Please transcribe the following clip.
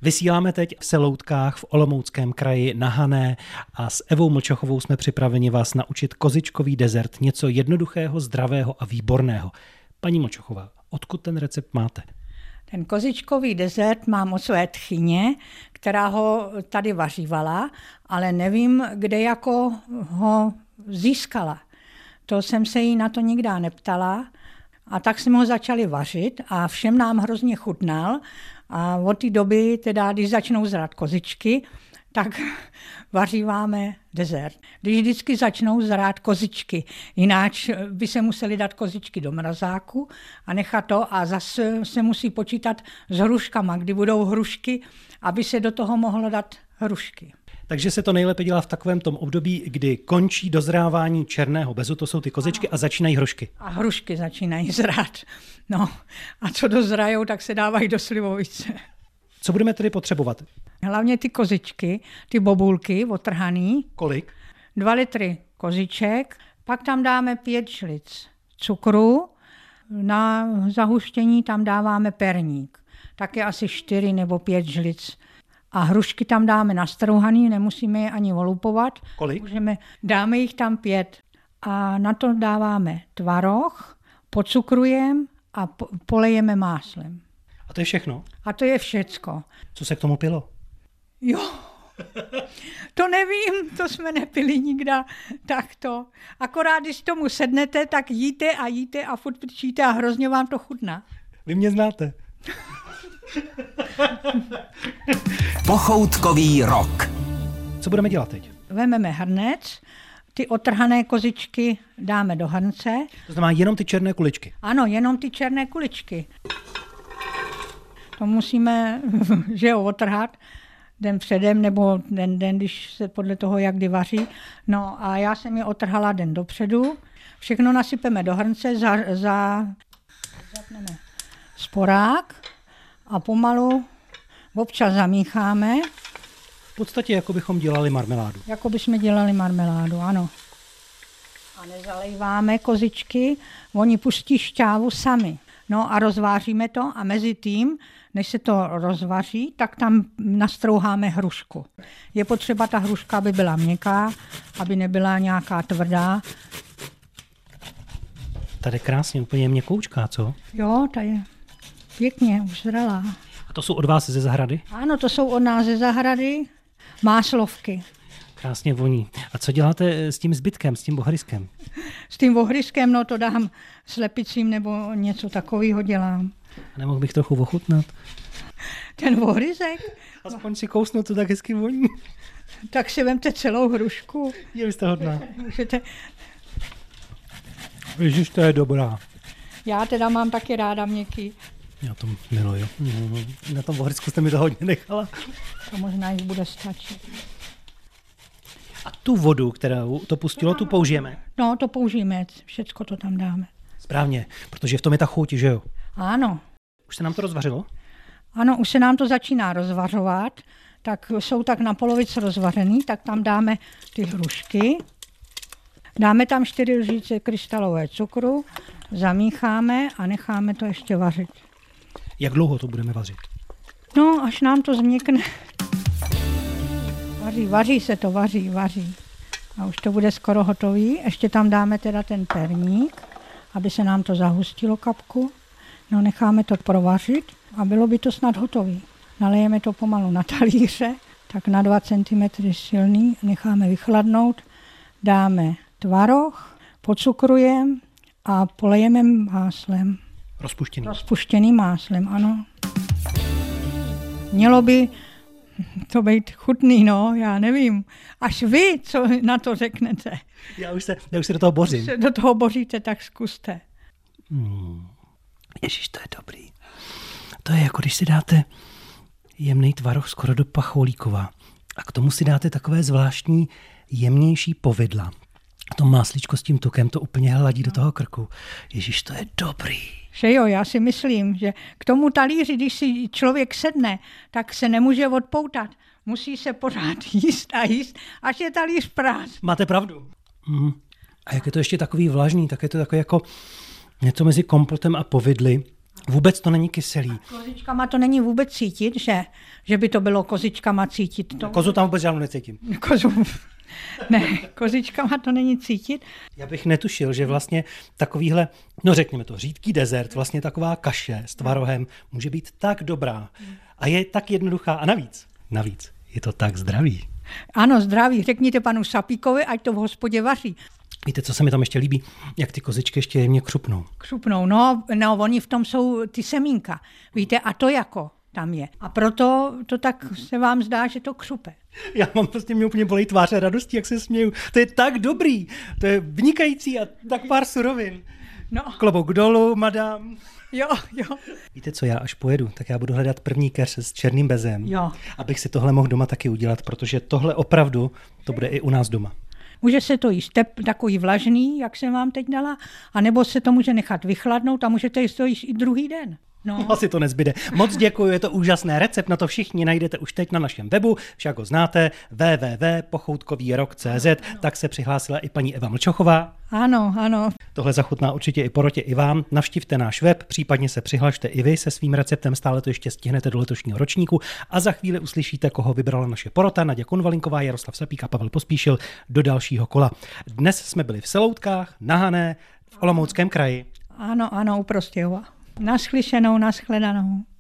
Vysíláme teď v Seloutkách v Olomouckém kraji na Hané a s Evou Mlčochovou jsme připraveni vás naučit kozičkový dezert, něco jednoduchého, zdravého a výborného. Paní Mlčochová, odkud ten recept máte? Ten kozičkový dezert mám od své tchyně, která ho tady vařívala, ale nevím, kde jako ho získala. To jsem se jí na to nikdy neptala a tak jsme ho začali vařit a všem nám hrozně chutnal a od té doby, teda, když začnou zrát kozičky, tak vaříváme dezert. Když vždycky začnou zrát kozičky, jináč by se museli dát kozičky do mrazáku a nechat to a zase se musí počítat s hruškama, kdy budou hrušky, aby se do toho mohlo dát hrušky. Takže se to nejlépe dělá v takovém tom období, kdy končí dozrávání černého bezu, to jsou ty kozičky, a začínají hrušky. A hrušky začínají zrát. No a co dozrajou, tak se dávají do slivovice. Co budeme tedy potřebovat? Hlavně ty kozičky, ty bobulky otrhaný. Kolik? 2 litry koziček, pak tam dáme 5 žlic cukru, na zahuštění tam dáváme perník, taky asi 4 nebo 5 žlic. A hrušky tam dáme nastrouhaný, nemusíme je ani olupovat. Kolik? Dáme jich tam 5 a na to dáváme tvaroh, pocukrujeme a polejeme máslem. A to je všechno? A to je všecko. Co se k tomu pilo? Jo, to nevím, to jsme nepili nikdy takto. Akorát, když tomu sednete, tak jíte a furt pičíte a hrozně vám to chutná. Vy mě znáte. Pochoutkový rok. Co budeme dělat teď? Vememe hrnec, ty otrhané kozičky dáme do hrnce. To znamená jenom ty černé kuličky? Ano, jenom ty černé kuličky. To musíme, že jo, otrhat den předem, nebo den, když se podle toho, jak kdy vaří. No a já jsem je otrhala den dopředu. Všechno nasypeme do hrnce, zapneme sporák a pomalu občas zamícháme. V podstatě jako bychom dělali marmeládu. Jako bychom dělali marmeládu, ano. A nezalejváme kozičky, oni pustí šťávu sami. No a rozváříme to a mezi tím, než se to rozvaří, tak tam nastrouháme hrušku. Je potřeba ta hruška, aby byla měkká, aby nebyla nějaká tvrdá. Tady krásně, úplně měkoučká, co? Jo, ta je pěkně, už zralá. A to jsou od vás ze zahrady? Ano, to jsou od nás ze zahrady máslovky. Krásně voní. A co děláte s tím zbytkem, s tím bohryskem? S tím bohryskem, no to dám slepicím nebo něco takového dělám. A nemohl bych trochu ochutnat? Ten bohryzek? Aspoň si kousnu, to tak hezky voní. Tak si vemte celou hrušku. Je, vy jste hodná. Můžete... Ježiš, to je dobrá. Já teda mám taky ráda měkký. Já to miluju. Na tom bohrysku jste mi to hodně nechala. To možná jich bude stačit. A tu vodu, kterou to pustilo, tu použijeme? No, to použijeme, všecko to tam dáme. Správně, protože v tom je ta chuť, že jo? Ano. Už se nám to rozvařilo? Ano, už se nám to začíná rozvařovat, tak jsou tak na polovici rozvařený, tak tam dáme ty hrušky. Dáme tam 4 lžíce krystalové cukru, zamícháme a necháme to ještě vařit. Jak dlouho to budeme vařit? No, až nám to změkne. Vaří se to, vaří. A už to bude skoro hotový. Ještě tam dáme teda ten perník, aby se nám to zahustilo kapku. No, necháme to provařit a bylo by to snad hotový. Nalejeme to pomalu na talíře, tak na 2 cm silný, necháme vychladnout, dáme tvaroh, pocukrujeme a polejeme máslem. Rozpuštěným máslem, ano. Mělo by to být chutný, no, já nevím. Až vy, co na to řeknete. Já už se do toho bořím. Když se do toho boříte, tak zkuste. Ježiš, to je dobrý. To je jako když si dáte jemný tvaroh skoro do pacholíkova a k tomu si dáte takové zvláštní jemnější povidla. A to máslíčko s tím tukem to úplně hladí do toho krku. Ježiš, to je dobrý. Že jo, já si myslím, že k tomu talíři, když si člověk sedne, tak se nemůže odpoutat. Musí se pořád jíst, až je talíř prázdný. Máte pravdu. A jak je to ještě takový vlažný, tak je to takový jako něco mezi kompotem a povidly. Vůbec to není kyselý. Kozičkama to není vůbec cítit, že by to bylo kozičkama cítit. To... Kozu tam vůbec žádnou necítím. Ne, kozičkama to není cítit. Já bych netušil, že vlastně takovýhle, no řekněme to, řídký dezert, vlastně taková kaše s tvarohem může být tak dobrá a je tak jednoduchá a navíc je to tak zdravý. Ano, zdraví. Řekněte panu Sapíkovi, ať to v hospodě vaří. Víte, co se mi tam ještě líbí? Jak ty kozičky ještě jemně křupnou. Křupnou, no, oni v tom jsou ty semínka. Víte, a to jako tam je. A proto to tak se vám zdá, že to křupe. Já mám prostě, mě úplně bolí tváře radostí, jak se směju. To je tak dobrý, to je vynikající a tak pár surovin. No. Klobouk dolů, madam. Jo. Víte co, já až pojedu, tak já budu hledat první keř s černým bezem, jo. Abych si tohle mohl doma taky udělat, protože tohle opravdu, to bude i u nás doma. Může se to jíst takový vlažný, jak jsem vám teď dala, anebo se to může nechat vychladnout a můžete to jíst i druhý den. No. Asi to nezbyde. Moc děkuji, je to úžasné. Recept na to všichni najdete už teď na našem webu, však ho znáte, www.pochoutkovýrok.cz, tak se přihlásila i paní Eva Mlčochová. Ano. Tohle zachutná určitě i porotě i vám. Navštivte náš web, případně se přihlašte i vy se svým receptem, stále to ještě stihnete do letošního ročníku a za chvíli uslyšíte, koho vybrala naše porota, Naďa Konvalinková, Jaroslav Sapík a Pavel Pospíšil do dalšího kola. Dnes jsme byli v Seloutkách, na Hané, v Olomouckém kraji. Ano, u Prostějova. Naschlyšenou, nashledanou.